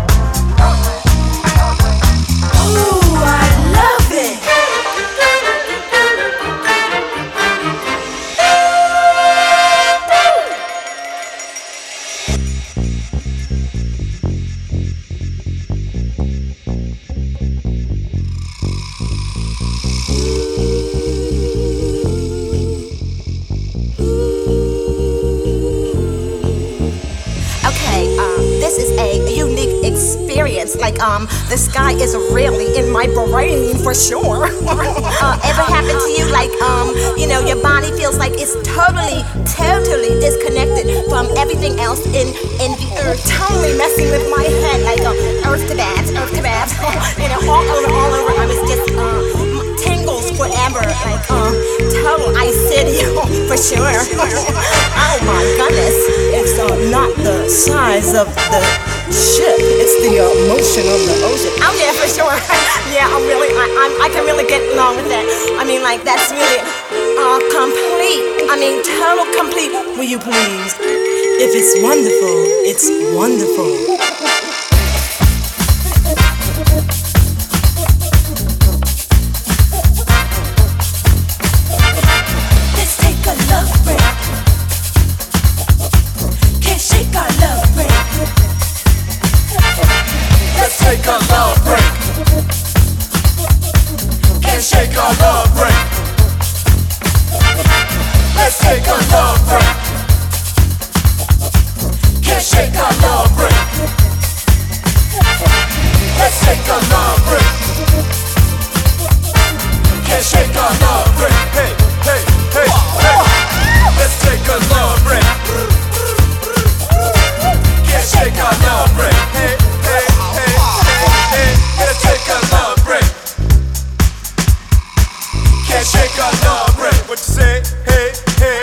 Ooh, I love it. Okay, this is a unique experience. Like, the sky is really in my brain for sure. Ever happened to you? Like, your body feels like it's totally disconnected from everything else in the earth. Totally messing with my head, like earth to babs, all over. I was just tingles forever, like total ice city for sure. Oh my goodness, it's not the size of the ship, it's the motion of the ocean. Oh yeah, for sure. Yeah, I can really get along with that. I mean, like, that's really complete. I mean, total complete. Will you please? If it's wonderful, it's wonderful. Take a love break. Can't shake our love break. Let's take a love break. Can't shake our love break. Let's take a love break. Can't shake our love break. Hey, hey, hey, hey. Let's take a love break. Can't shake our love break. Hey, hey, hey. Let's take a love break. Can't shake our love break. What you say? Hey, hey.